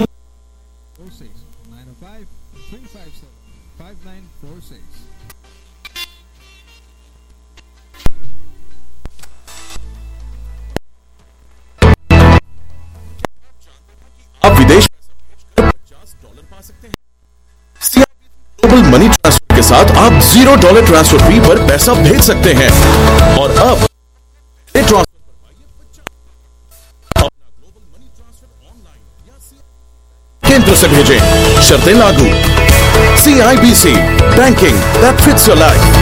आप विदेश में पचास डॉलर पा सकते हैं। ग्लोबल मनी ट्रांसफर के साथ आप जीरो डॉलर ट्रांसफर फी पर पैसा भेज सकते हैं। और अब केंद्र से भेजें, शर्तें लागू। C I B C banking that fits your life.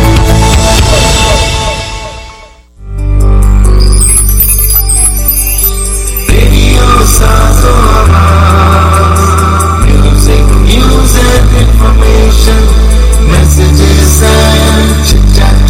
Music, news and information, messages and chit-chat.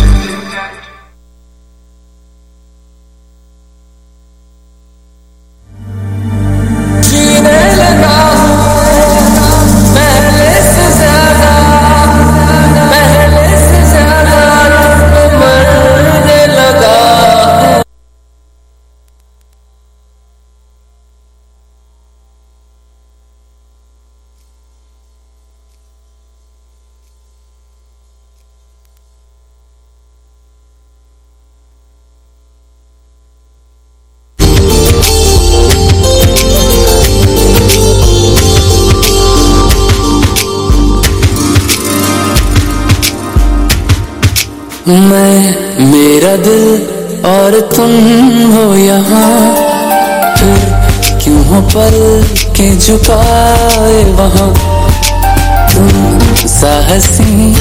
मैं, मेरा दिल और तुम हो यहाँ, फिर क्यों हो पल के झुकाए वहाँ। तुम साहसी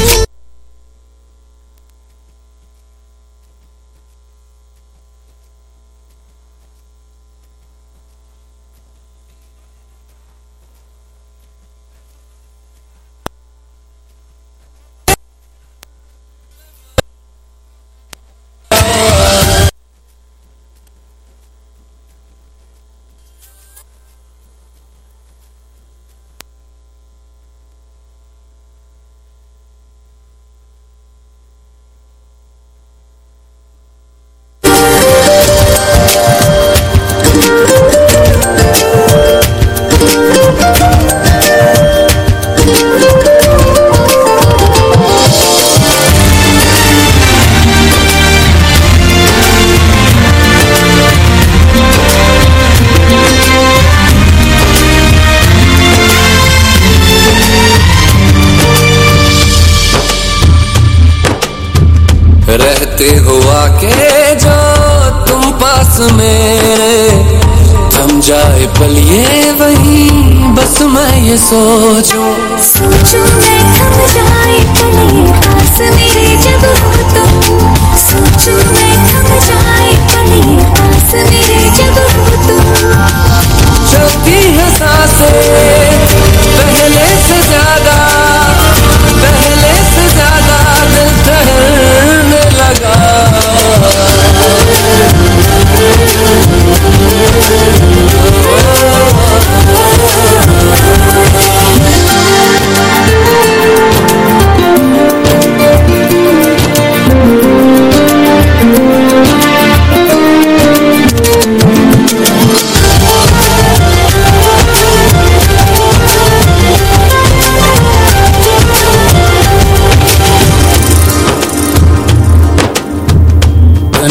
रहते हुआ के जो तुम पास मेरे, थम जाए पल ये वही बस मैं ये सोचूं सोचूं मैं थम जाए पल ये पास मेरे जब हो तुम। सोचूं मैं थम जाए पल ये पास मेरे जब हो तुम। चलती है सांसें पहले से ज्यादा, पहले से ज्यादा दिल ठहर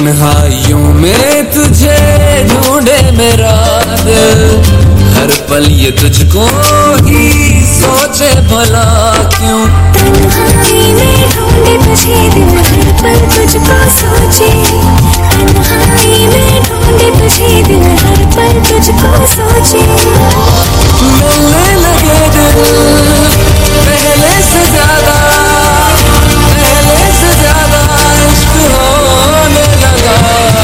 तन्हाइयों में तुझे ढूंढे मेरा दिल, हर पल ये तुझको ही सोचे भला क्यों। तन्हाई में ढूंढे तुझे दिल, हर पल तुझको सोचे। तन्हाई में ढूंढे तुझे दिल, हर पल तुझको सोचे। मिलने लगे दिल पहले से ज्यादा, पहले से ज्यादा इश्क होने लगा।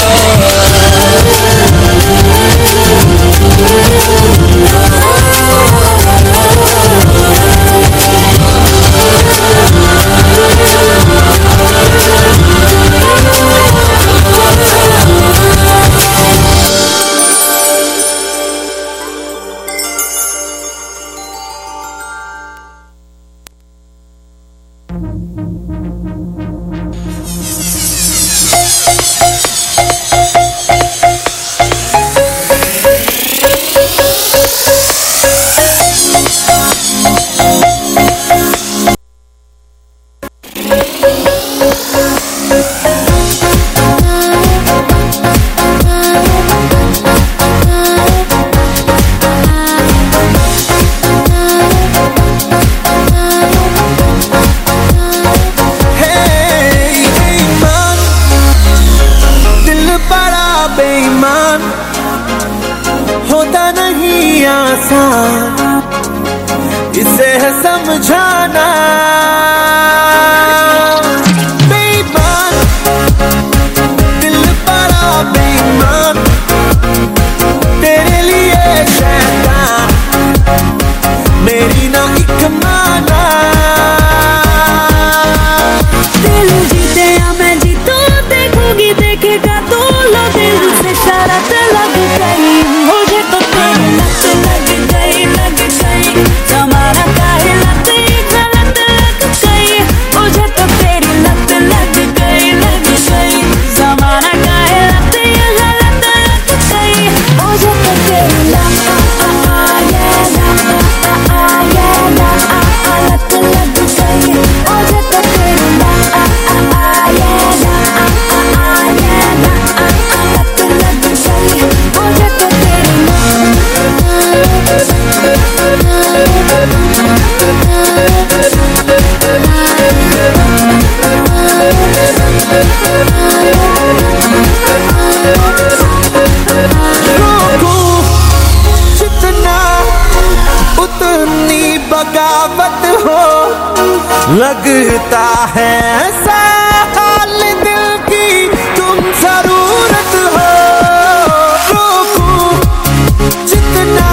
लगता है ऐसा हाल दिल की तुम जरूरत हो। रोकूं जितना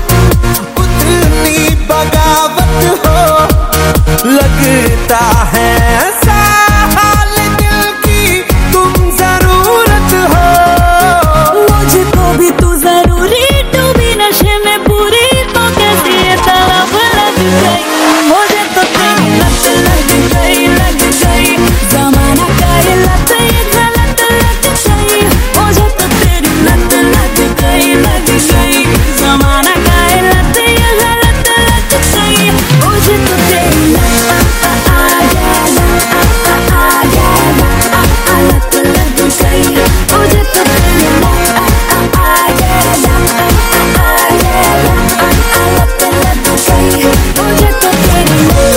उतनी बगावत हो। लगता है ऐसा हाल दिल की तुम जरूरत हो। मुझको भी तू जरूरी, तू भी नशे में पूरी, तो कैसे ये तलब लग गई। मुझे तो तेरी लत लग गई, लग गई। जमाना का ये लत, ये गलत लग गई। मुझे तो तेरी लत लग गई, लग गई। जमाना का ये लत, ये गलत लग गई। मुझे तो तेरी लत आ गया, लत आ गया, लत लग गई। मुझे तो तेरी लत आ गया, लत आ गया, लत लग गई। मुझे तो तेरी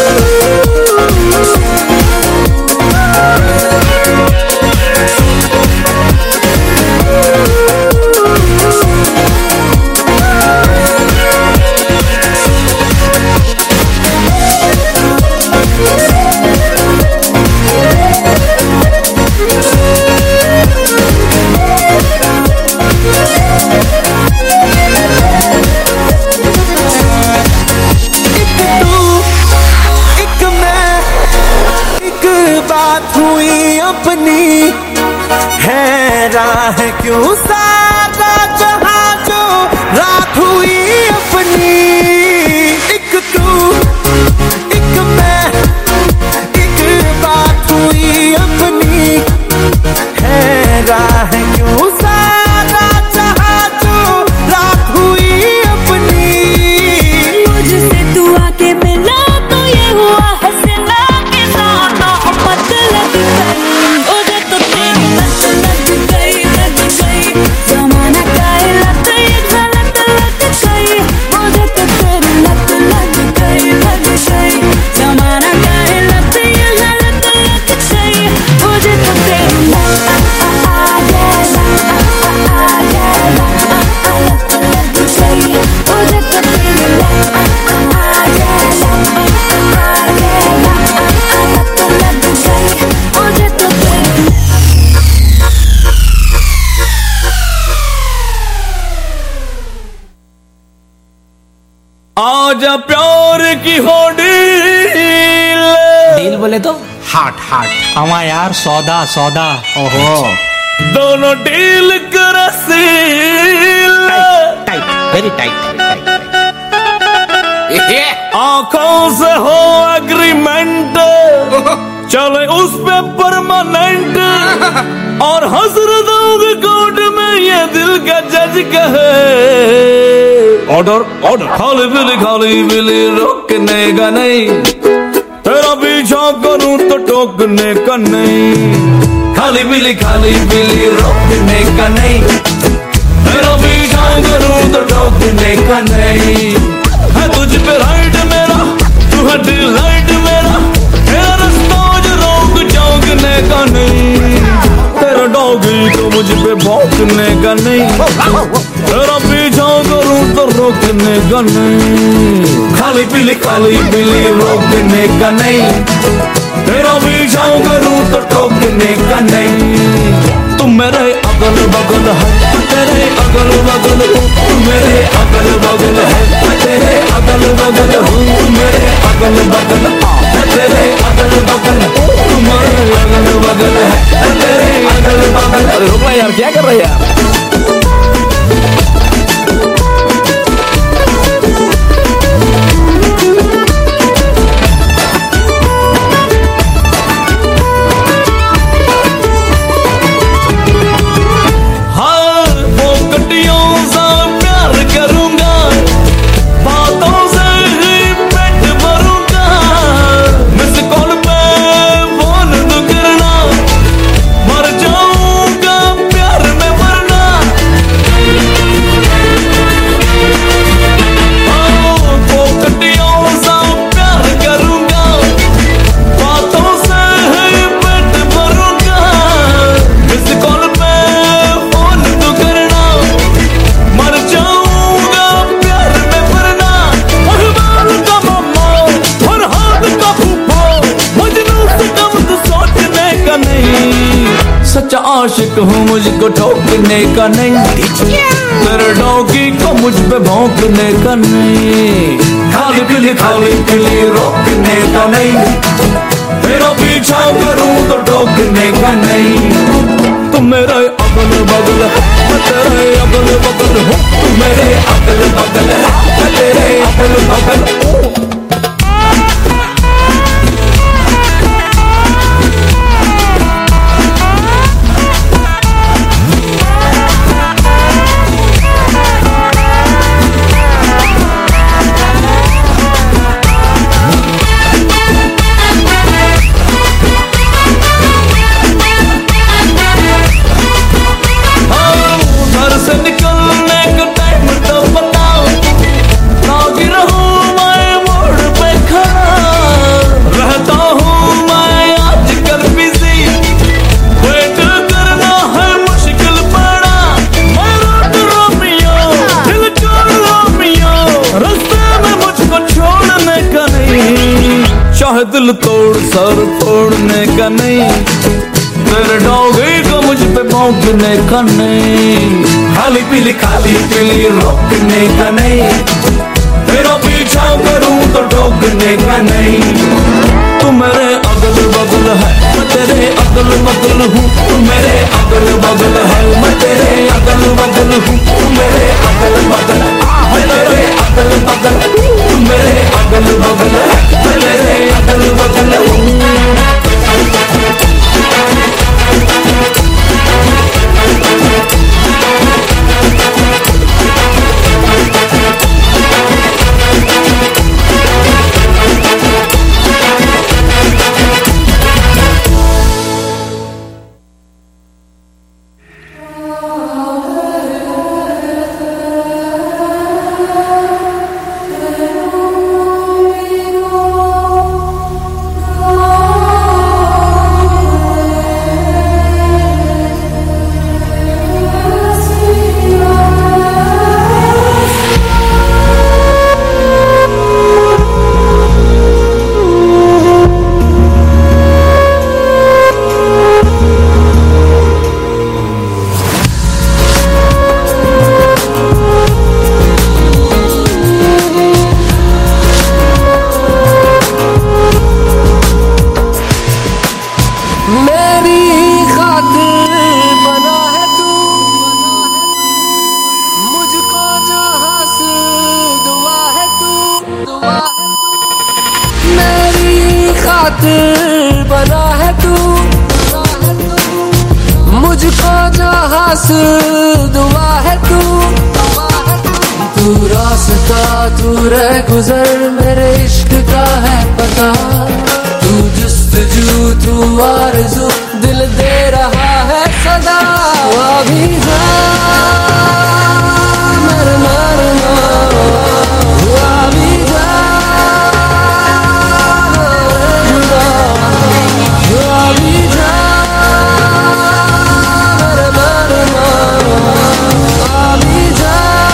बात हुई अपनी है राह क्यों सादा जहां जो रात हुई अपनी। एक तू एक मैं, एक बात हुई अपनी है राह क्यों सादा जहां जो रात हुई अपनी। मुझसे तू आके मिला तो ये हुआ हंसना के साथ मोहब्बत लग गई। मुझे तो तेरी लत लग आजा प्यार की हो डील। डील बोले तो हाट हाट हवा यार, सौदा सौदा। ओहो दोनों डील कर सील। Tight very tight. आंखों से हो एग्रीमेंट, चले उस पे परमानेंट, और हजरतों के कोर्ट में ये दिल का जज कहे ऑर्डर ऑर्डर। खाली बिली खाली बिली रोकने का नहीं, तेरा पीछा करूं तो टोकने का नहीं। खाली बिली खाली बिली रोकने का नहीं, तेरा पीछा करूं तो टोकने का नहीं। है तुझ पे राइट मेरा, तू है डिलाइट मेरा, तेरा रास्ता जो रोक चौंकने का नहीं। तेरा डॉगी तो मुझ पे भौंकने का नहीं, तेरा पीछा करूं तो रोकने का नहीं। खाली पीली खाली पीली रोकने का नहीं, तेरा पीछा करूं तो टोकने का नहीं। तुम मेरे अगल बगल है, तेरे अगल बगल हूँ, तुम मेरे अगल बगल है, तेरे अगल बगल हूँ, तुम मेरे अगल बगल, तेरे अगल बगल, तुम्हारे अगल बगल है, तेरे अगल बगल। अरे रुक यार, क्या कर रहे यार? सच्चा आशिक हूँ, मुझको ठोकने का नहीं, तेरे डॉगी को मुझ पे भौंकने का नहीं। खाली पीली खाली पीली रोकने का नहीं, तेरा पीछा करूँ तो टोकने का नहीं। तुम मेरे अगल बगल है, मैं तेरे अगल बगल हूँ, तुम मेरे अगल बगल है, मैं तेरे अगल बगल। दिल तोड़ सर फोड़ने का नहीं, तेरे डॉगी को मुझ पे भौंकने का नहीं। खाली पीली खाली पीली रोकने का नहीं, तेरा पीछा करूं तो टोकने का नहीं। तू मेरे अगल बगल है, मैं तेरे अगल बगल हूँ, तू मेरे अगल बगल है, मैं तेरे अगल बगल हूँ, तू मेरे अगल बगल, मैं तेरे अगल बगल, तू मेरे अगल बगल है, मैं तेरे अगल बगल हूँ। मेरी खातिर बना है तू, मुझको जहां से दुआ है तू, दुआ है तू। मेरी खातिर बना है तू, मुझको जहां से दुआ है तू। तू रास्ता तू रह गुजर मेरे इश्क का है पता, तू जुस्तजू तू आरज़ू दिल दे रहा है सदा। अभी जा मर मर अभी जा जुदा, अभी जा मर मर अभी जा।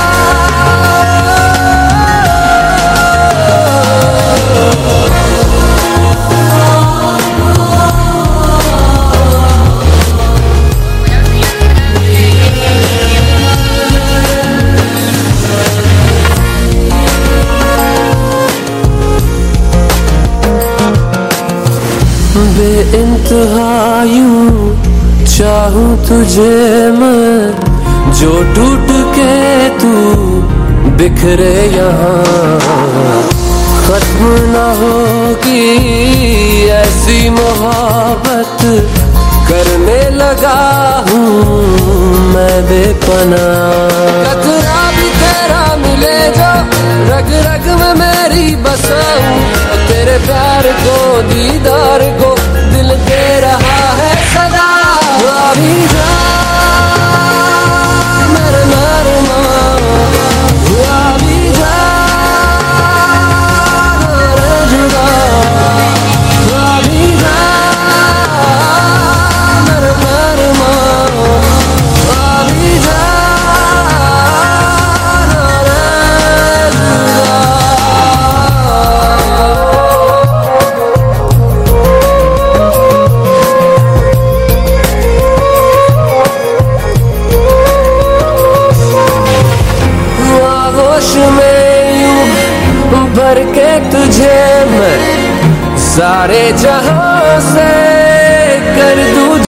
बेइंतहा यूं चाहूं तुझे मैं, जो टूट के तू बिखरे यहाँ। खत्म न होगी ऐसी मोहब्बत, करने लगा हूँ मैं बेपनाह। कतरा भी तेरा मिले जो रग रग में मेरी बसाऊं, तेरे प्यार को दीदार को दिल दे रहा है सदा। अभी जा मर मर अभी जा मर जुदा, अभी जा मर मर अभी जा भर के तुझे मैं सारे जहां